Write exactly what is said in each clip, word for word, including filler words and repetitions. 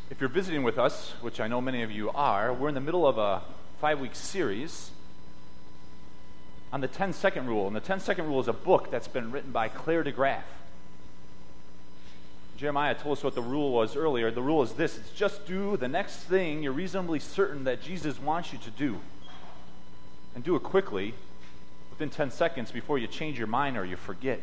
If you're visiting with us, which I know many of you are, we're in the middle of a five-week series on the ten-second rule. And the ten-second rule is a book that's been written by Claire DeGraff. Jeremiah told us what the rule was earlier. The rule is this: it's just do the next thing you're reasonably certain that Jesus wants you to do. And do it quickly, within ten seconds, before you change your mind or you forget.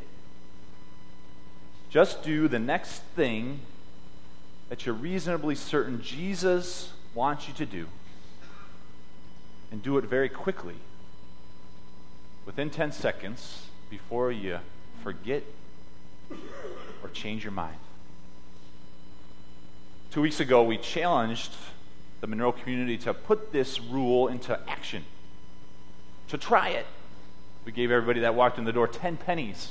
Just do the next thing that you're reasonably certain Jesus wants you to do, and do it very quickly, within ten seconds, before you forget or change your mind. Two weeks ago, we challenged the Monroe community to put this rule into action, to try it. We gave everybody that walked in the door ten pennies.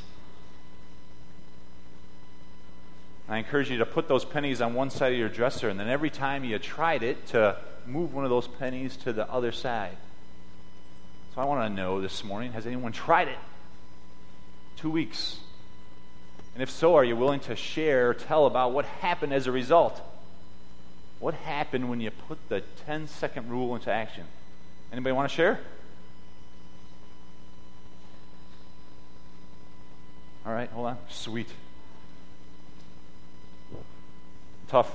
I encourage you to put those pennies on one side of your dresser, and then every time you tried it, to move one of those pennies to the other side. So I want to know this morning, has anyone tried it? Two weeks. And if so, are you willing to share, or tell about what happened as a result? What happened when you put the ten-second rule into action? Anybody want to share? All right, hold on. Sweet. Tough.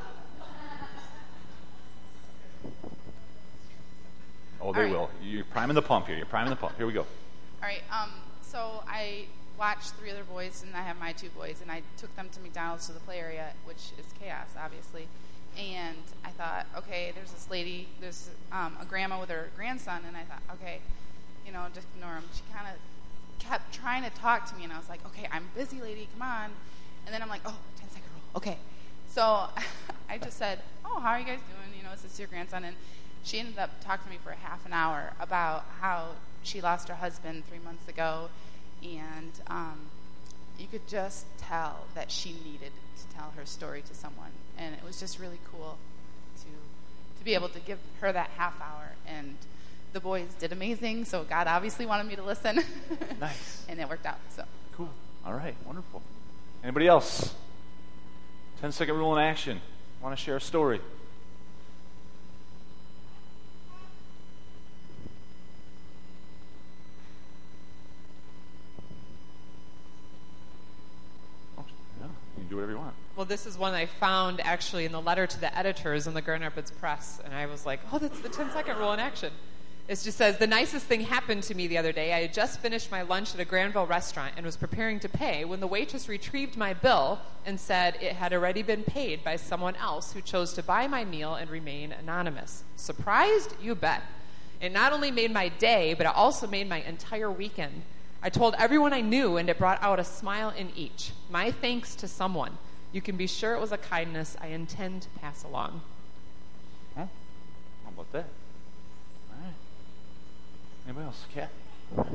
Oh, they right. will. You're priming the pump here. You're priming the pump. Here we go. All right. Um. So I watched three other boys, and I have my two boys, and I took them to McDonald's to the play area, which is chaos, obviously. And I thought, okay, there's this lady, there's um, a grandma with her grandson, and I thought, okay, you know, just ignore him. She kind of kept trying to talk to me, and I was like, okay, I'm busy, lady, come on. And then I'm like, oh, ten-second rule, okay. So I just said, oh, how are you guys doing? You know, is this your grandson? And she ended up talking to me for a half an hour about how she lost her husband three months ago, and um, you could just tell that she needed to tell her story to someone. And it was just really cool to to be able to give her that half hour. And the boys did amazing, so God obviously wanted me to listen. Nice. And it worked out. So Cool. All right. Wonderful. Anybody else? ten-second rule in action. Want to share a story? Oh, yeah. You can do whatever you want. Well, this is one I found actually in the letter to the editors in the Grand Rapids Press, and I was like, oh, that's the ten-second rule in action. It just says, the nicest thing happened to me the other day. I had just finished my lunch at a Granville restaurant and was preparing to pay when the waitress retrieved my bill and said it had already been paid by someone else who chose to buy my meal and remain anonymous. Surprised? You bet. It not only made my day, but it also made my entire weekend. I told everyone I knew, and it brought out a smile in each. My thanks to someone. You can be sure it was a kindness I intend to pass along. Huh? How about that? All right. Anybody else? Kathy?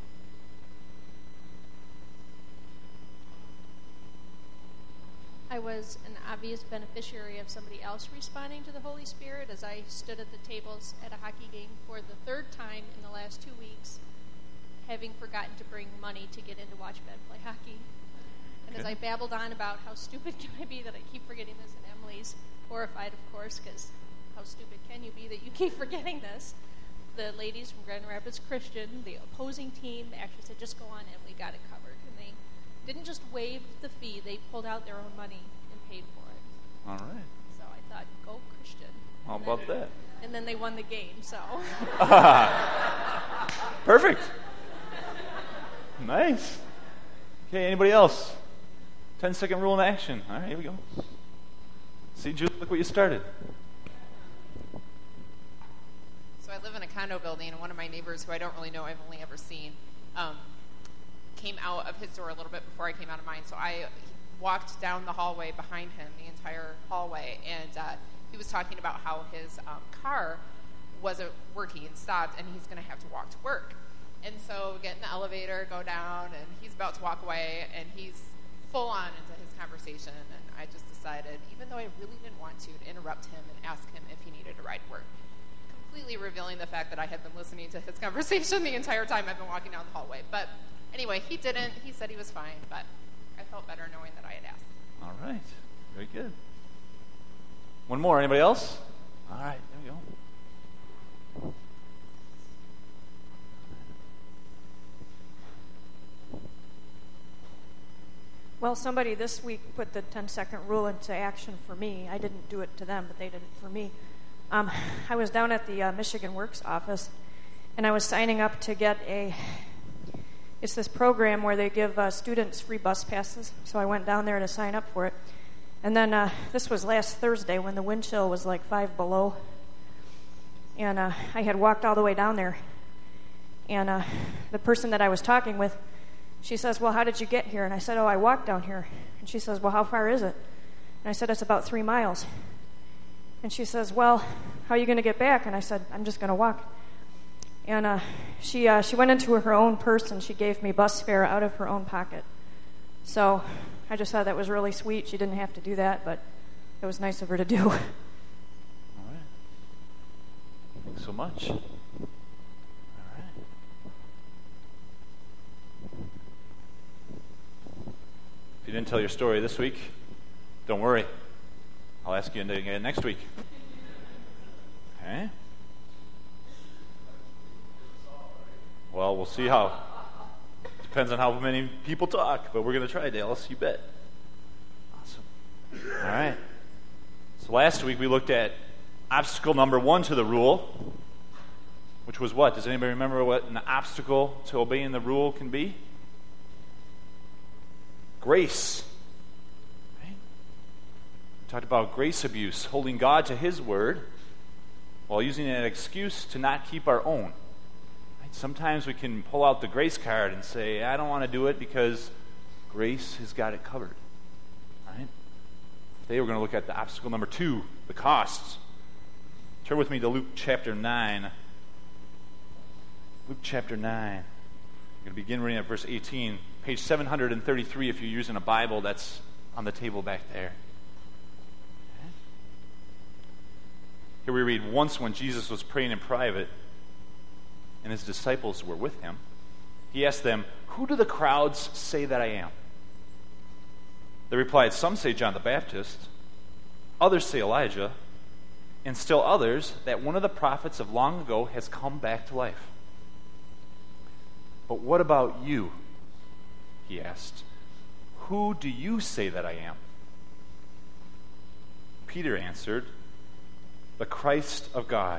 I was an obvious beneficiary of somebody else responding to the Holy Spirit as I stood at the tables at a hockey game for the third time in the last two weeks, having forgotten to bring money to get in to watch Ben play hockey. And as I babbled on about how stupid can I be that I keep forgetting this, and Emily's horrified, of course, because how stupid can you be that you keep forgetting this? The ladies from Grand Rapids Christian, the opposing team, they actually said, just go on in, we got it covered. And they didn't just waive the fee, they pulled out their own money and paid for it. All right. So I thought, go Christian. How about that? And then they won the game, so. Perfect. Nice. Okay, anybody else? ten-second rule in action. All right, here we go. See, Julie, look what you started. So I live in a condo building, and one of my neighbors, who I don't really know, I've only ever seen, um, came out of his door a little bit before I came out of mine. So I walked down the hallway behind him, the entire hallway, and uh, he was talking about how his um, car wasn't working and stopped, and he's going to have to walk to work. And so we get in the elevator, go down, and he's about to walk away, and he's full on into his conversation. And I just decided, even though I really didn't want to, to interrupt him and ask him if he needed a ride to work, completely revealing the fact that I had been listening to his conversation the entire time I've been walking down the hallway. But anyway, he didn't. He said he was fine, but I felt better knowing that I had asked. All right. Very good. One more. Anybody else? All right, there we go. Well, somebody this week put the ten-second rule into action for me. I didn't do it to them, but they did it for me. Um, I was down at the uh, Michigan Works office, and I was signing up to get a, it's this program where they give uh, students free bus passes, so I went down there to sign up for it. And then uh, this was last Thursday when the wind chill was like five below, and uh, I had walked all the way down there, and uh, the person that I was talking with, she says, well, how did you get here? And I said, oh, I walked down here. And she says, well, how far is it? And I said, it's about three miles. And she says, well, how are you going to get back? And I said, I'm just going to walk. And uh, she uh, she went into her own purse and she gave me bus fare out of her own pocket. So I just thought that was really sweet. She didn't have to do that, but it was nice of her to do. All right. Thanks so much. If you didn't tell your story this week, don't worry. I'll ask you again next week. Okay? Well, we'll see how. Depends on how many people talk, but we're going to try, Dallas. You bet. Awesome. All right. So last week we looked at obstacle number one to the rule, which was what? Does anybody remember what an obstacle to obeying the rule can be? Grace. Right? We talked about grace abuse, holding God to His word while using an excuse to not keep our own. Right? Sometimes we can pull out the grace card and say, I don't want to do it because grace has got it covered. Right? Today we're going to look at the obstacle number two, the costs. Turn with me to Luke chapter nine. Luke chapter nine. I'm going to begin reading at verse eighteen. Page seven hundred thirty-three if you're using a Bible, that's on the table back there. Okay. Here we read, once when Jesus was praying in private and his disciples were with him, he asked them, who do the crowds say that I am? They replied, some say John the Baptist, others say Elijah, and still others that one of the prophets of long ago has come back to life. But what about you? He asked, who do you say that I am? Peter answered, the Christ of God.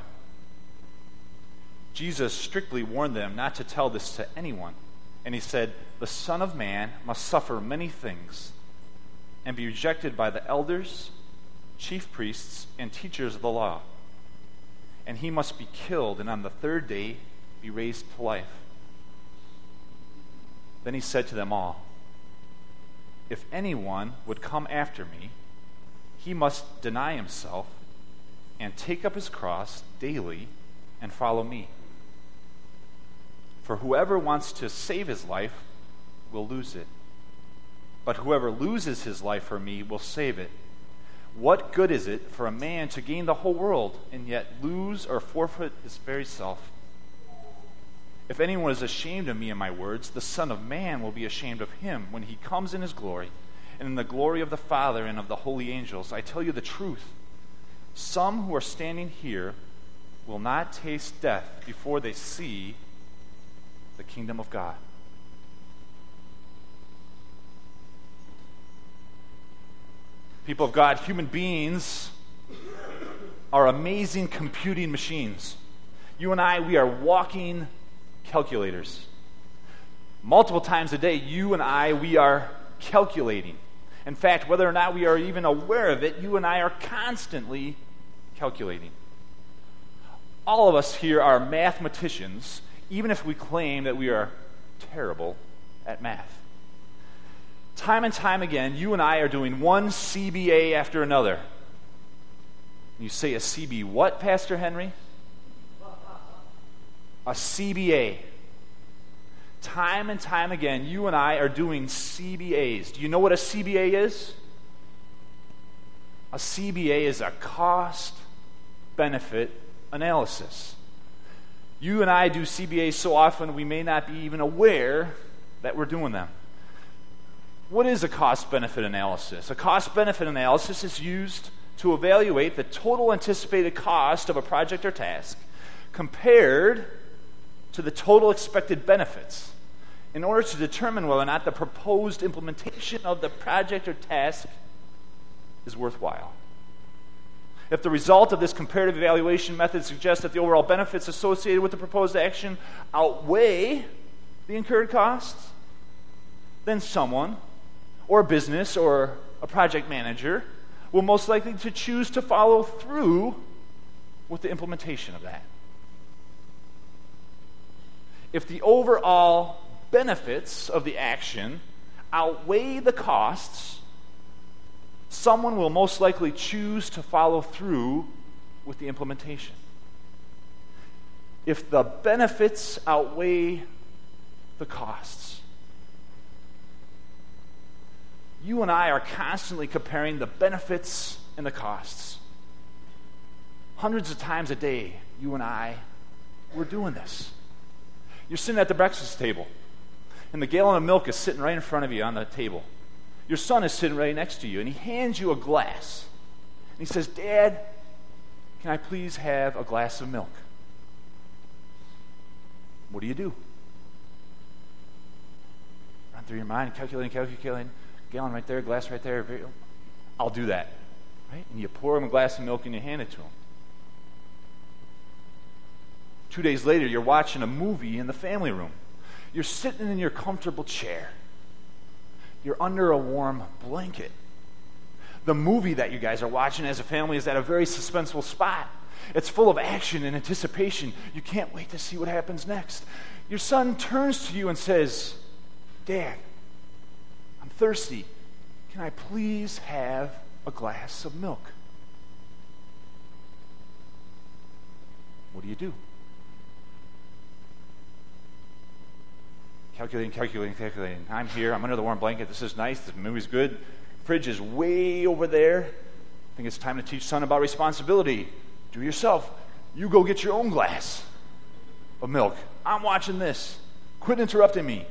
Jesus strictly warned them not to tell this to anyone, and he said, the Son of Man must suffer many things and be rejected by the elders, chief priests, and teachers of the law, and he must be killed and on the third day be raised to life. Then he said to them all, if anyone would come after me, he must deny himself and take up his cross daily and follow me. For whoever wants to save his life will lose it, but whoever loses his life for me will save it. What good is it for a man to gain the whole world and yet lose or forfeit his very self? If anyone is ashamed of me and my words, the Son of Man will be ashamed of him when he comes in his glory, and in the glory of the Father and of the holy angels. I tell you the truth. Some who are standing here will not taste death before they see the kingdom of God. People of God, human beings are amazing computing machines. You and I, we are walking calculators. Multiple times a day, you and I, we are calculating. In fact, whether or not we are even aware of it, you and I are constantly calculating. All of us here are mathematicians, even if we claim that we are terrible at math. Time and time again, you and I are doing one C B A after another. You say a C B what, Pastor Henry? A C B A. Time and time again, you and I are doing C B As. Do you know what a C B A is? A C B A is a cost-benefit analysis. You and I do C B As so often we may not be even aware that we're doing them. What is a cost-benefit analysis? A cost-benefit analysis is used to evaluate the total anticipated cost of a project or task compared to the total expected benefits in order to determine whether or not the proposed implementation of the project or task is worthwhile. If the result of this comparative evaluation method suggests that the overall benefits associated with the proposed action outweigh the incurred costs, then someone, or a business, or a project manager will most likely to choose to follow through with the implementation of that. If the overall benefits of the action outweigh the costs, someone will most likely choose to follow through with the implementation. If the benefits outweigh the costs, you and I are constantly comparing the benefits and the costs. Hundreds of times a day, you and I, we're doing this. You're sitting at the breakfast table, and the gallon of milk is sitting right in front of you on the table. Your son is sitting right next to you, and he hands you a glass. And he says, "Dad, can I please have a glass of milk?" What do you do? Run through your mind, calculating, calculating. Gallon right there, glass right there. I'll do that. Right? And you pour him a glass of milk and you hand it to him. Two days later, you're watching a movie in the family room. You're sitting in your comfortable chair. You're under a warm blanket. The movie that you guys are watching as a family is at a very suspenseful spot. It's full of action and anticipation. You can't wait to see what happens next. Your son turns to you and says, "Dad, I'm thirsty. Can I please have a glass of milk?" What do you do? Calculating, calculating, calculating. I'm here. I'm under the warm blanket. This is nice. The movie's good. Fridge is way over there. I think it's time to teach son about responsibility. Do it yourself. You go get your own glass of milk. I'm watching this. Quit interrupting me.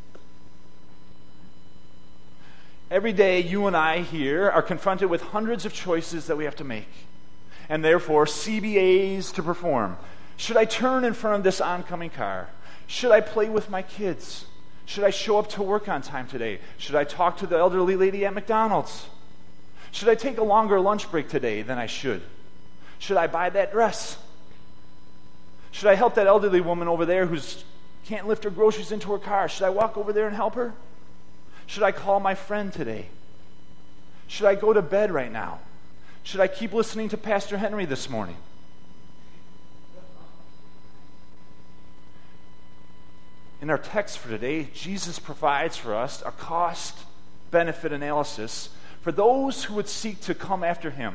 Every day, you and I here are confronted with hundreds of choices that we have to make, and therefore C B As to perform. Should I turn in front of this oncoming car? Should I play with my kids? Should I show up to work on time today? Should I talk to the elderly lady at McDonald's? Should I take a longer lunch break today than I should? Should I buy that dress? Should I help that elderly woman over there who can't lift her groceries into her car? Should I walk over there and help her? Should I call my friend today? Should I go to bed right now? Should I keep listening to Pastor Henry this morning? In our text for today, Jesus provides for us a cost-benefit analysis for those who would seek to come after him.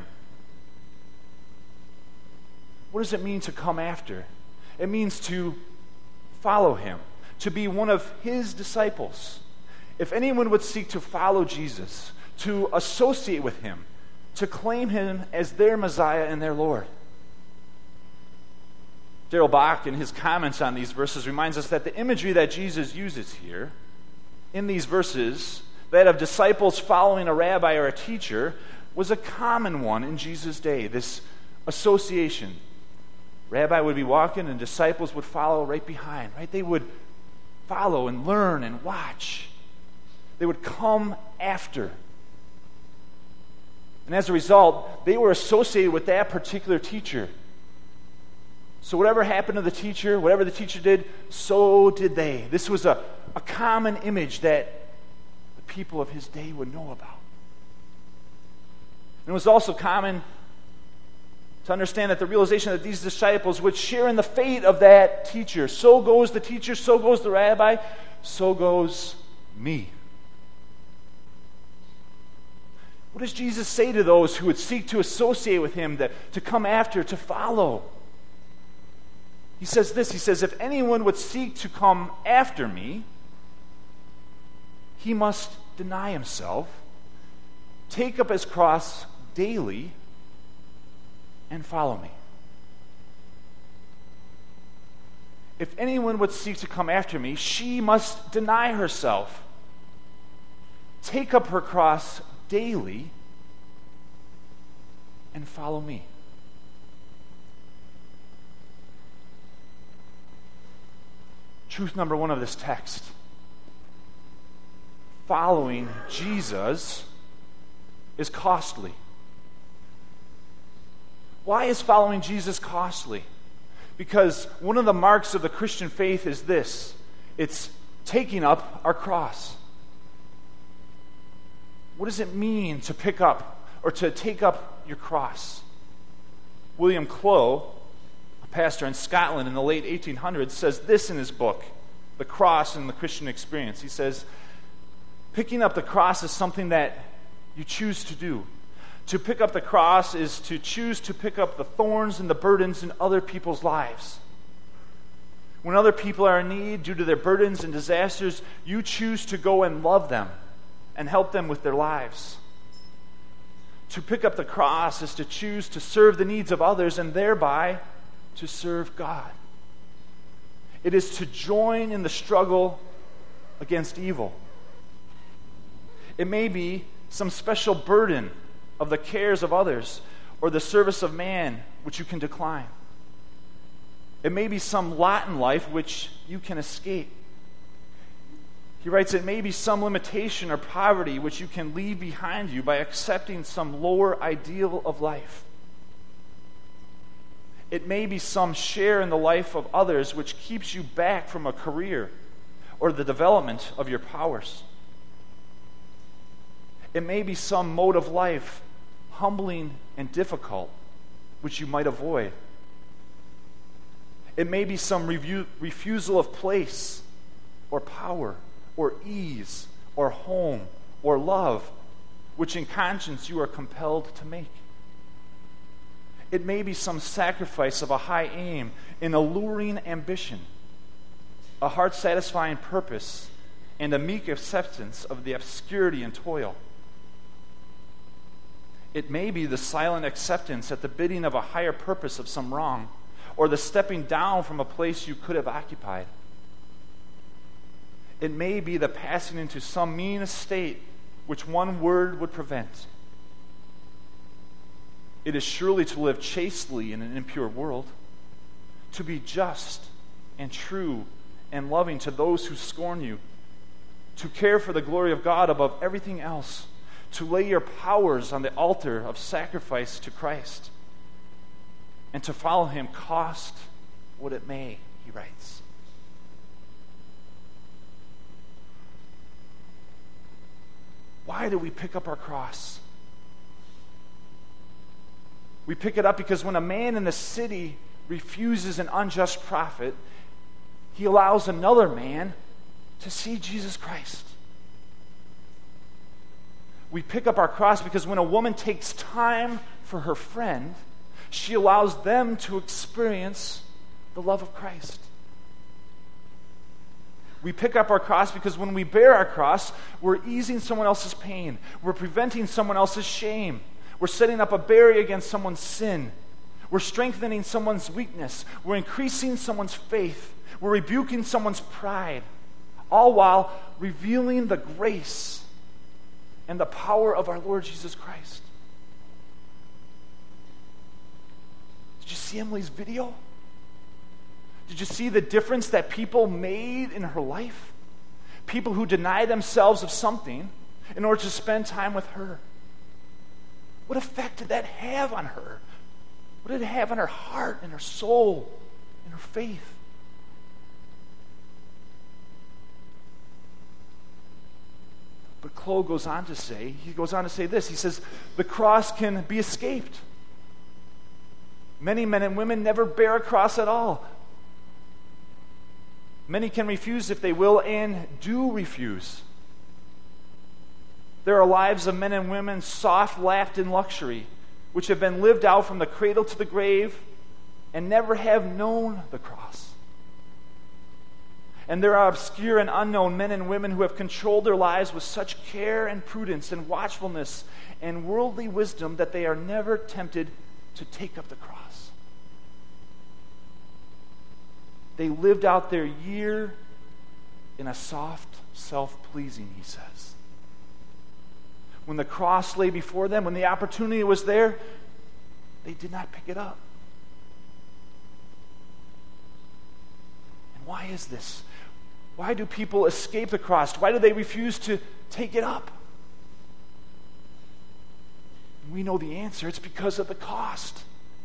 What does it mean to come after? It means to follow him, to be one of his disciples. If anyone would seek to follow Jesus, to associate with him, to claim him as their Messiah and their Lord. Darrell Bach, in his comments on these verses, reminds us that the imagery that Jesus uses here, in these verses, that of disciples following a rabbi or a teacher, was a common one in Jesus' day, this association. Rabbi would be walking and disciples would follow right behind, right? They would follow and learn and watch. They would come after. And as a result, they were associated with that particular teacher. So whatever happened to the teacher, whatever the teacher did, so did they. This was a, a common image that the people of his day would know about. And it was also common to understand that the realization that these disciples would share in the fate of that teacher. So goes the teacher, so goes the rabbi, so goes me. What does Jesus say to those who would seek to associate with him, to, to come after, to follow? He says this, he says, if anyone would seek to come after me, he must deny himself, take up his cross daily, and follow me. If anyone would seek to come after me, she must deny herself, take up her cross daily, and follow me. Truth number one of this text. Following Jesus is costly. Why is following Jesus costly? Because one of the marks of the Christian faith is this. It's taking up our cross. What does it mean to pick up or to take up your cross? William Clough, a pastor in Scotland in the late eighteen hundreds, says this in his book, The Cross and the Christian Experience. He says, picking up the cross is something that you choose to do. To pick up the cross is to choose to pick up the thorns and the burdens in other people's lives. When other people are in need due to their burdens and disasters, you choose to go and love them and help them with their lives. To pick up the cross is to choose to serve the needs of others and thereby to serve God. It is to join in the struggle against evil. It may be some special burden of the cares of others or the service of man which you can decline. It may be some lot in life which you can escape. He writes, it may be some limitation or poverty which you can leave behind you by accepting some lower ideal of life. It may be some share in the life of others which keeps you back from a career or the development of your powers. It may be some mode of life, humbling and difficult, which you might avoid. It may be some review, refusal of place or power or ease or home or love, which in conscience you are compelled to make. It may be some sacrifice of a high aim, an alluring ambition, a heart-satisfying purpose, and a meek acceptance of the obscurity and toil. It may be the silent acceptance at the bidding of a higher purpose of some wrong, or the stepping down from a place you could have occupied. It may be the passing into some mean estate which one word would prevent. It is surely to live chastely in an impure world, to be just and true and loving to those who scorn you, to care for the glory of God above everything else, to lay your powers on the altar of sacrifice to Christ, and to follow him cost what it may, he writes. Why do we pick up our cross? We pick it up because when a man in the city refuses an unjust prophet, he allows another man to see Jesus Christ. We pick up our cross because when a woman takes time for her friend, she allows them to experience the love of Christ. We pick up our cross because when we bear our cross, we're easing someone else's pain. We're preventing someone else's shame. We're setting up a barrier against someone's sin. We're strengthening someone's weakness. We're increasing someone's faith. We're rebuking someone's pride. All while revealing the grace and the power of our Lord Jesus Christ. Did you see Emily's video? Did you see the difference that people made in her life? People who deny themselves of something in order to spend time with her. What effect did that have on her? What did it have on her heart and her soul and her faith? But Clough goes on to say, he goes on to say this. He says, the cross can be escaped. Many men and women never bear a cross at all. Many can refuse if they will and do refuse. There are lives of men and women soft-lapped in luxury, which have been lived out from the cradle to the grave and never have known the cross. And there are obscure and unknown men and women who have controlled their lives with such care and prudence and watchfulness and worldly wisdom that they are never tempted to take up the cross. They lived out their year in a soft self-pleasing, he says. When the cross lay before them, when the opportunity was there, they did not pick it up. And why is this? Why do people escape the cross? Why do they refuse to take it up? We know the answer. It's because of the cost.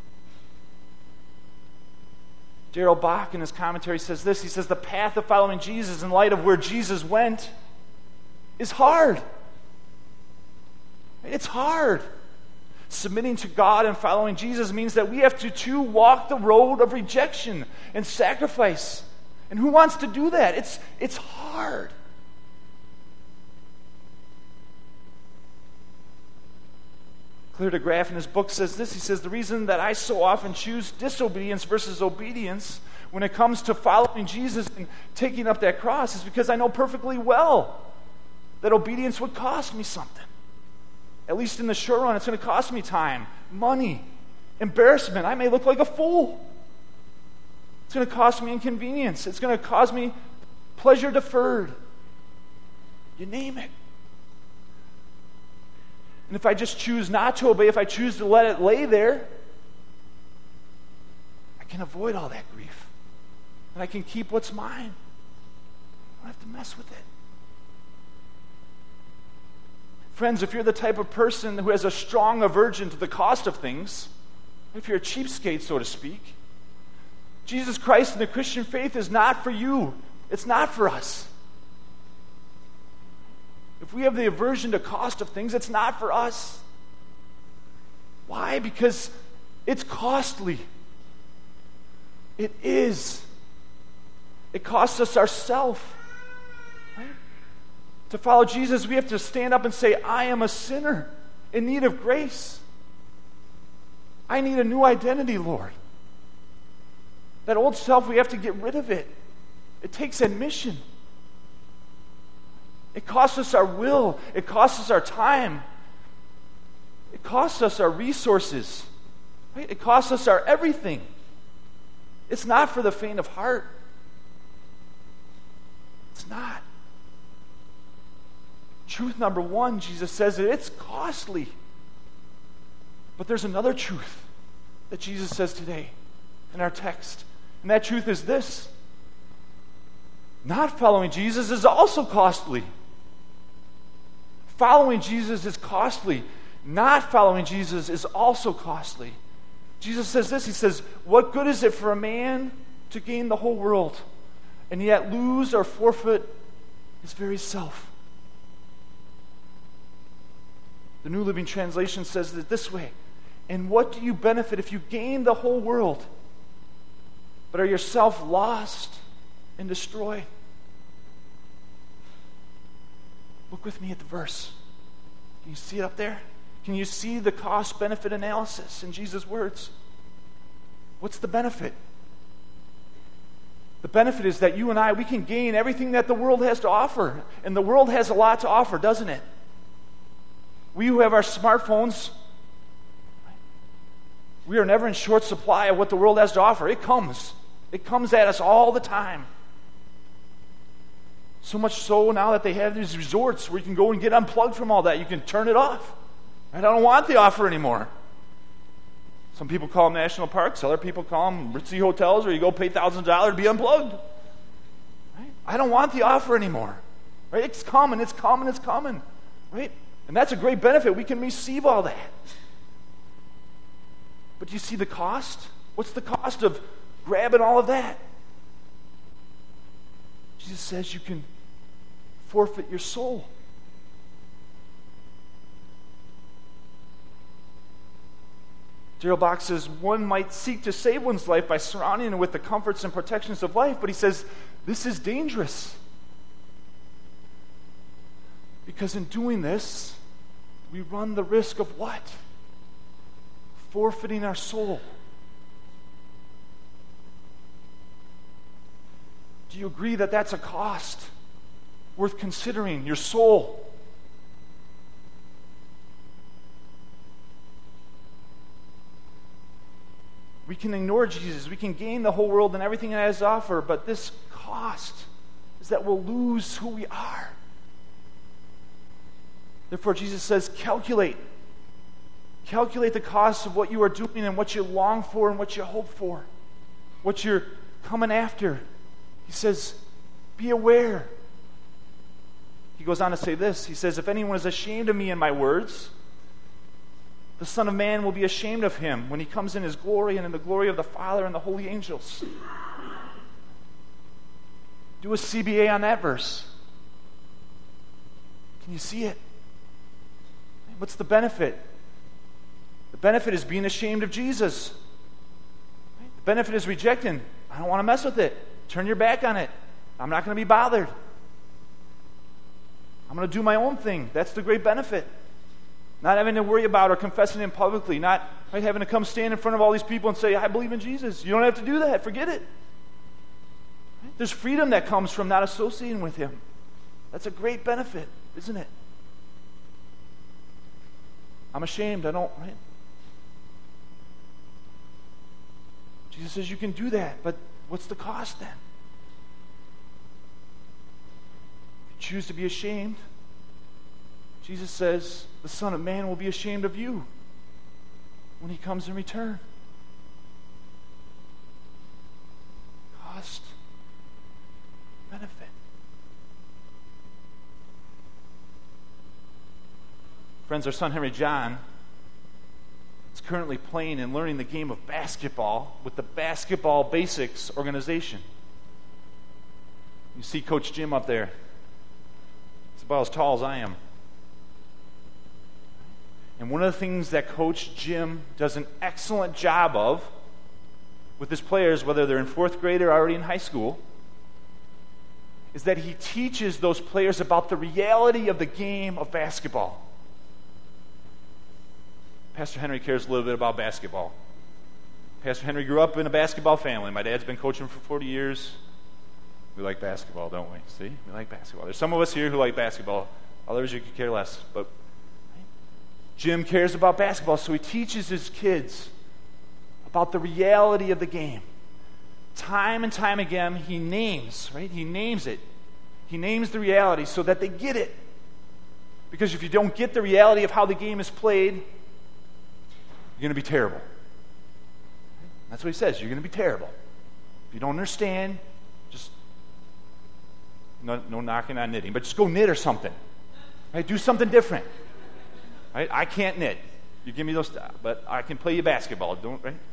Gerald Bach in his commentary says this. He says, the path of following Jesus in light of where Jesus went is hard. It's hard. Submitting to God and following Jesus means that we have to too walk the road of rejection and sacrifice. And who wants to do that? It's, it's hard. Claire DeGraff in his book says this. He says, the reason that I so often choose disobedience versus obedience when it comes to following Jesus and taking up that cross is because I know perfectly well that obedience would cost me something. At least in the short run, it's going to cost me time, money, embarrassment. I may look like a fool. It's going to cost me inconvenience. It's going to cause me pleasure deferred. You name it. And if I just choose not to obey, if I choose to let it lay there, I can avoid all that grief. And I can keep what's mine. I don't have to mess with it. Friends, if you're the type of person who has a strong aversion to the cost of things, if you're a cheapskate, so to speak, Jesus Christ and the Christian faith is not for you. It's not for us. If we have the aversion to cost of things, it's not for us. Why? Because it's costly. It is. It costs us ourselves. Right? To follow Jesus, we have to stand up and say, I am a sinner in need of grace. I need a new identity, Lord. That old self, we have to get rid of it. It takes admission. It costs us our will. It costs us our time. It costs us our resources. Right? It costs us our everything. It's not for the faint of heart. It's not. Truth number one, Jesus says that it's costly. But there's another truth that Jesus says today in our text. And that truth is this. Not following Jesus is also costly. Following Jesus is costly. Not following Jesus is also costly. Jesus says this. He says, what good is it for a man to gain the whole world and yet lose or forfeit his very self? The New Living Translation says it this way. And what do you benefit if you gain the whole world, but are yourself lost and destroyed? Look with me at the verse. Can you see it up there? Can you see the cost-benefit analysis in Jesus' words? What's the benefit? The benefit is that you and I, we can gain everything that the world has to offer. And the world has a lot to offer, doesn't it? We who have our smartphones, we are never in short supply of what the world has to offer. It comes. It comes at us all the time. So much so now that they have these resorts where you can go and get unplugged from all that. You can turn it off. I don't want the offer anymore. Some people call them national parks. Other people call them ritzy hotels where you go pay thousands of dollars to be unplugged. Right? I don't want the offer anymore. Right? It's coming, it's coming, it's coming. Right? And that's a great benefit. We can receive all that. But do you see the cost? What's the cost of grabbing all of that? Jesus says you can forfeit your soul. Gerald Bach says one might seek to save one's life by surrounding it with the comforts and protections of life, but he says this is dangerous. Because in doing this, we run the risk of what? Forfeiting our soul. Do you agree that that's a cost worth considering? Your soul. We can ignore Jesus. We can gain the whole world and everything it has to offer, but this cost is that we'll lose who we are. Therefore, Jesus says, calculate. Calculate the cost of what you are doing and what you long for and what you hope for, what you're coming after. He says, be aware. He goes on to say this. He says, if anyone is ashamed of me and my words, the Son of Man will be ashamed of him when he comes in his glory and in the glory of the Father and the holy angels. Do a C B A on that verse. Can you see it? What's the benefit? The benefit is being ashamed of Jesus. The benefit is rejecting. I don't want to mess with it. Turn your back on it. I'm not going to be bothered. I'm going to do my own thing. That's the great benefit. Not having to worry about or confessing Him publicly. Not right, having to come stand in front of all these people and say, I believe in Jesus. You don't have to do that. Forget it. Right? There's freedom that comes from not associating with Him. That's a great benefit, isn't it? I'm ashamed. I don't, right? Jesus says you can do that, but what's the cost then? If you choose to be ashamed, Jesus says the Son of Man will be ashamed of you when He comes in return. Cost, benefit. Friends, our son Henry John is currently playing and learning the game of basketball with the Basketball Basics organization. You see Coach Jim up there. He's about as tall as I am. And one of the things that Coach Jim does an excellent job of with his players, whether they're in fourth grade or already in high school, is that he teaches those players about the reality of the game of basketball. Pastor Henry cares a little bit about basketball. Pastor Henry grew up in a basketball family. My dad's been coaching for forty years. We like basketball, don't we? See? We like basketball. There's some of us here who like basketball. Others you could care less. But Jim cares about basketball, so he teaches his kids about the reality of the game. Time and time again, he names, right? He names it. He names the reality so that they get it. Because if you don't get the reality of how the game is played, you're going to be terrible. That's what he says. You're going to be terrible. If you don't understand, just no, no knocking on knitting, but just go knit or something. Right? Do something different. Right? I can't knit. You give me those, but I can play you basketball. Don't right?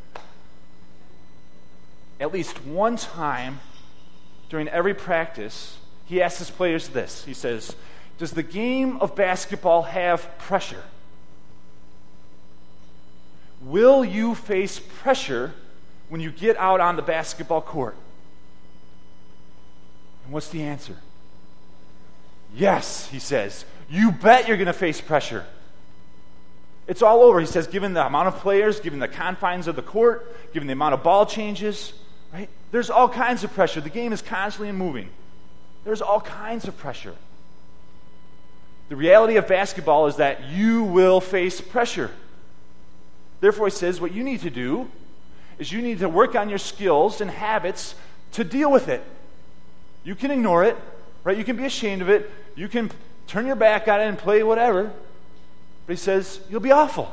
At least one time during every practice, he asks his players this. He says, "Does the game of basketball have pressure? Will you face pressure when you get out on the basketball court?" And what's the answer? Yes, he says. You bet you're going to face pressure. It's all over. He says, given the amount of players, given the confines of the court, given the amount of ball changes, right? There's all kinds of pressure. The game is constantly moving. There's all kinds of pressure. The reality of basketball is that you will face pressure. Therefore, he says, what you need to do is you need to work on your skills and habits to deal with it. You can ignore it, right? You can be ashamed of it. You can turn your back on it and play whatever. But he says, you'll be awful.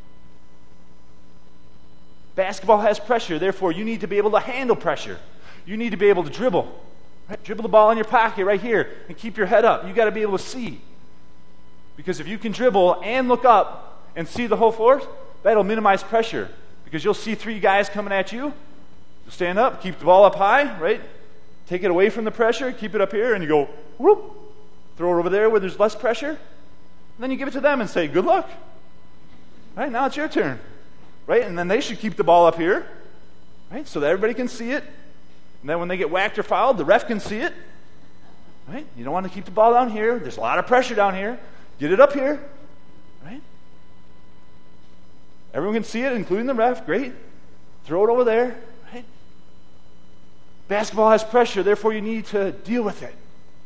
Basketball has pressure. Therefore, you need to be able to handle pressure. You need to be able to dribble. Right? Dribble the ball in your pocket right here and keep your head up. You got to be able to see. Because if you can dribble and look up and see the whole floor, that'll minimize pressure. Because you'll see three guys coming at you. You'll stand up, keep the ball up high, right? Take it away from the pressure, keep it up here, and you go, whoop, throw it over there where there's less pressure. And then you give it to them and say, good luck. Right, now it's your turn. Right? And then they should keep the ball up here. Right? So that everybody can see it. And then when they get whacked or fouled, the ref can see it. Right? You don't want to keep the ball down here. There's a lot of pressure down here. Get it up here. Right? Everyone can see it, including the ref. Great. Throw it over there. Right? Basketball has pressure, therefore you need to deal with it.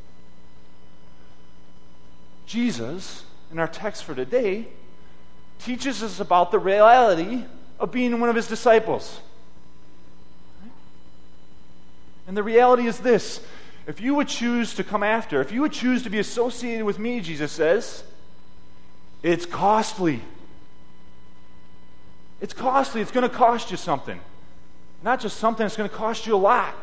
Jesus, in our text for today, teaches us about the reality of being one of his disciples. And the reality is this: if you would choose to come after, if you would choose to be associated with me, Jesus says, it's costly. It's costly. It's going to cost you something. Not just something, it's going to cost you a lot.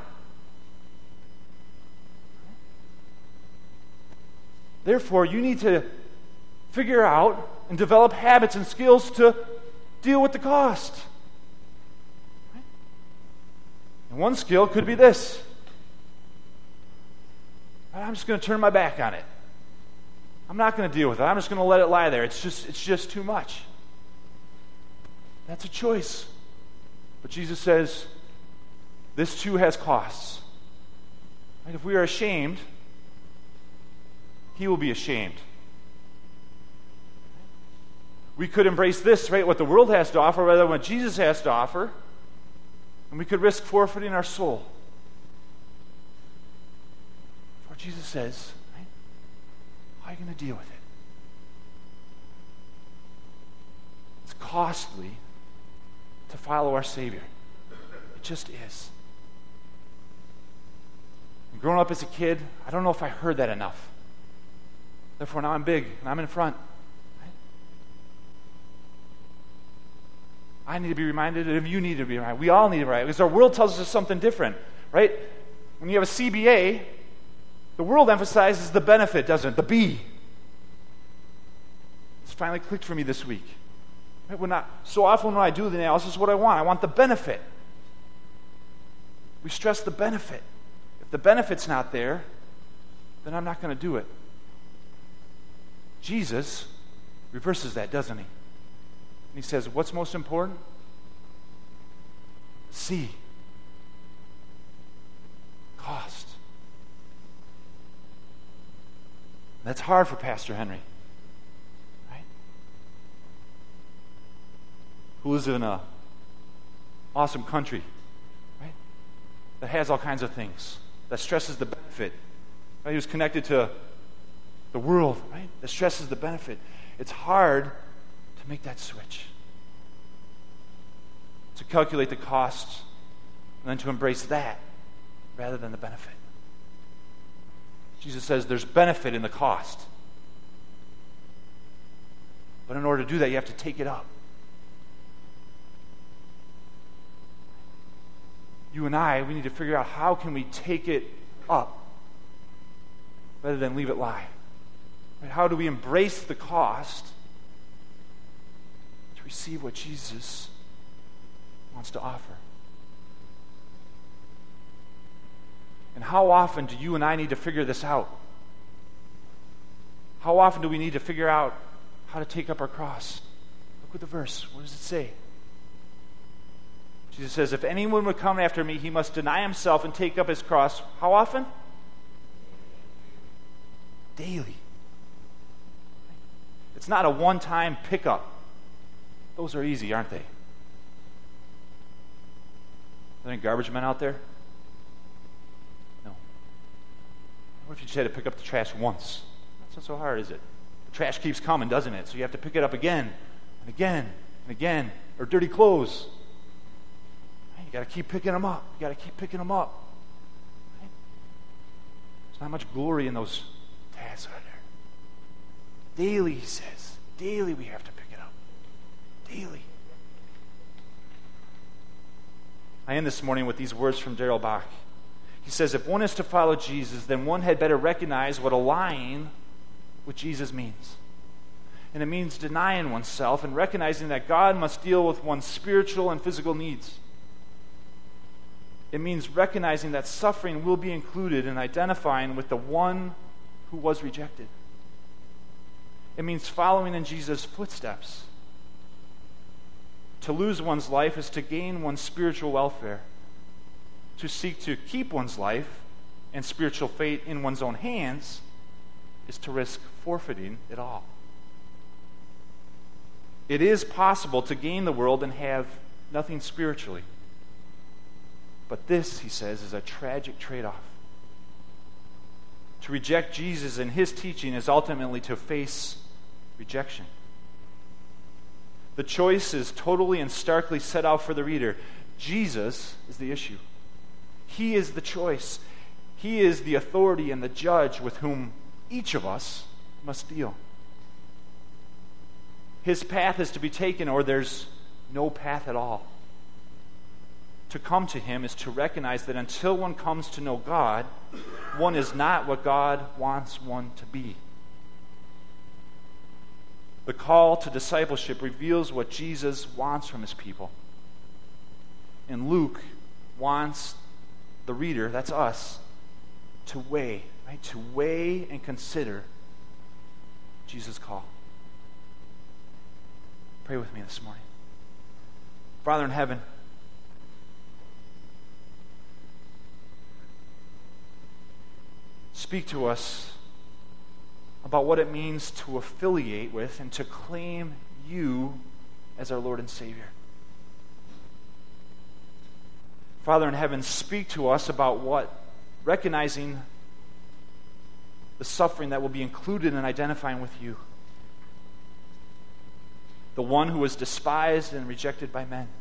Therefore, you need to figure out and develop habits and skills to deal with the cost. And one skill could be this. I'm just going to turn my back on it. I'm not going to deal with it. I'm just going to let it lie there. It's just, it's just too much. That's a choice. But Jesus says, this too has costs. Right? If we are ashamed, He will be ashamed. We could embrace this, right, what the world has to offer, rather than what Jesus has to offer, and we could risk forfeiting our soul. For Jesus says, right, how are you going to deal with it? It's costly to follow our Savior. It just is. And growing up as a kid, I don't know if I heard that enough. Therefore, now I'm big and I'm in front. I need to be reminded, and you need to be reminded. We all need to be reminded, because our world tells us something different, right? When you have a C B A, the world emphasizes the benefit, doesn't it? The B. It's finally clicked for me this week. Right? When I, so often when I do the analysis, what I want, I want the benefit. We stress the benefit. If the benefit's not there, then I'm not going to do it. Jesus reverses that, doesn't he? And he says, what's most important? C. Cost. That's hard for Pastor Henry. Right? Who lives in an awesome country, right? That has all kinds of things. That stresses the benefit. Right? He was connected to the world, right? That stresses the benefit. It's hard to make that switch. To calculate the costs and then to embrace that rather than the benefit. Jesus says there's benefit in the cost. But in order to do that, you have to take it up. You and I, we need to figure out how can we take it up rather than leave it lie. How do we embrace the cost to receive what Jesus wants to offer? And how often do you and I need to figure this out? How often do we need to figure out how to take up our cross? Look at the verse. What does it say? Jesus says, if anyone would come after me, he must deny himself and take up his cross. How often? Daily. It's not a one-time pickup. Those are easy, aren't they? Are there any garbage men out there? No. What if you just had to pick up the trash once? That's not so hard, is it? The trash keeps coming, doesn't it? So you have to pick it up again and again and again. Or dirty clothes. You got to keep picking them up. You got to keep picking them up. There's not much glory in those tasks, are there? Daily, he says. Daily we have to pick it up. Daily. I end this morning with these words from Darrell Bach. He says, if one is to follow Jesus, then one had better recognize what aligning with Jesus means. And it means denying oneself and recognizing that God must deal with one's spiritual and physical needs. It means recognizing that suffering will be included in identifying with the one who was rejected. It means following in Jesus' footsteps. To lose one's life is to gain one's spiritual welfare. To seek to keep one's life and spiritual fate in one's own hands is to risk forfeiting it all. It is possible to gain the world and have nothing spiritually. But this, he says, is a tragic trade-off. To reject Jesus and his teaching is ultimately to face rejection. The choice is totally and starkly set out for the reader. Jesus is the issue. He is the choice. He is the authority and the judge with whom each of us must deal. His path is to be taken, or there's no path at all. To come to him is to recognize that until one comes to know God, one is not what God wants one to be. The call to discipleship reveals what Jesus wants from his people. And Luke wants the reader, that's us, to weigh, right? To weigh and consider Jesus' call. Pray with me this morning. Father in heaven, speak to us about what it means to affiliate with and to claim you as our Lord and Savior. Father in heaven, speak to us about what recognizing the suffering that will be included in identifying with you, the one who was despised and rejected by men.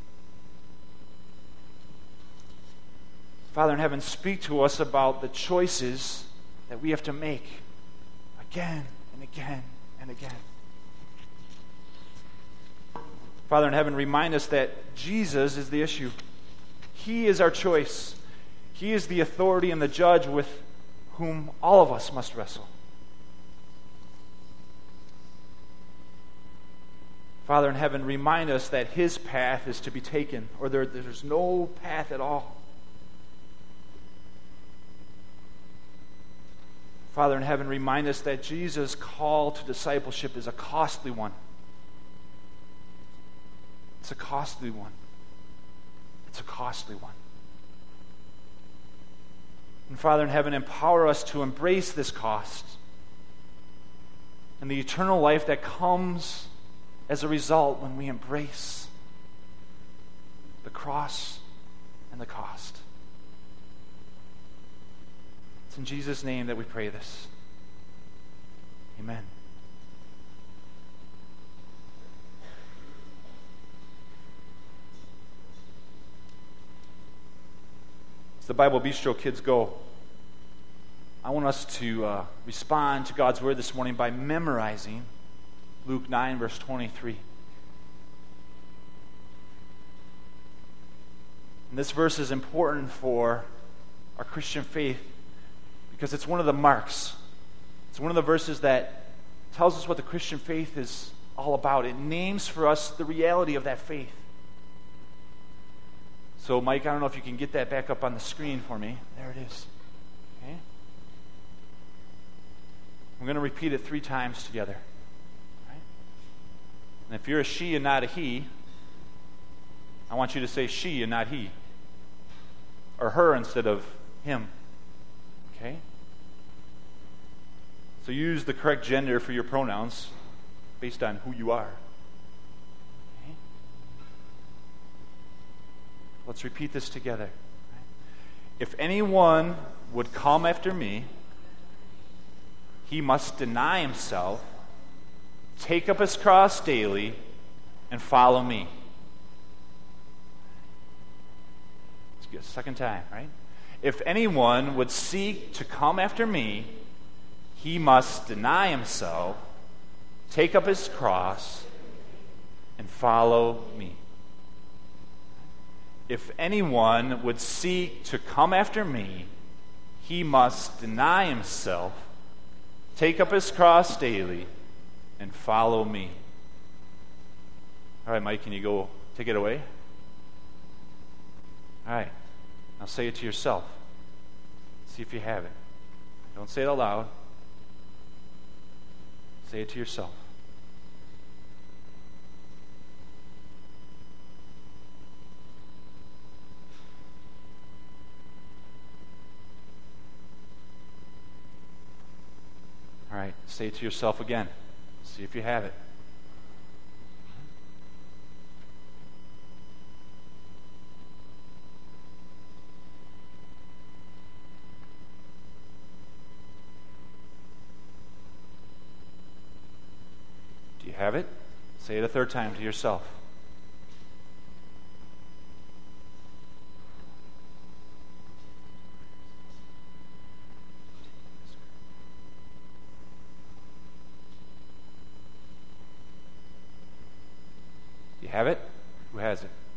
Father in heaven, speak to us about the choices that we have to make again and again and again. Father in heaven, remind us that Jesus is the issue. He is our choice. He is the authority and the judge with whom all of us must wrestle. Father in heaven, remind us that his path is to be taken, or there, there's no path at all. Father in heaven, remind us that Jesus' call to discipleship is a costly one. It's a costly one. It's a costly one. And Father in heaven, empower us to embrace this cost and the eternal life that comes as a result when we embrace the cross and the cost. It's in Jesus' name that we pray this. Amen. As the Bible Bistro kids go, I want us to uh, respond to God's word this morning by memorizing Luke nine, verse twenty-three. And this verse is important for our Christian faith because it's one of the marks. It's one of the verses that tells us what the Christian faith is all about. It names for us the reality of that faith. So, Mike, I don't know if you can get that back up on the screen for me. There it is. Okay? We're going to repeat it three times together. Right? And if you're a she and not a he, I want you to say she and not he. Or her instead of him. Okay? So use the correct gender for your pronouns based on who you are. Okay? Let's repeat this together. If anyone would come after me, he must deny himself, take up his cross daily, and follow me. Let's get a second time, right? If anyone would seek to come after me, he must deny himself, take up his cross, and follow me. If anyone would seek to come after me, he must deny himself, take up his cross daily, and follow me. All right, Mike, can you go take it away? All right. Now say it to yourself. See if you have it. Don't say it aloud. Say it to yourself. All right, say it to yourself again. See if you have it. Do you have it? Say it a third time to yourself. Have it? has it?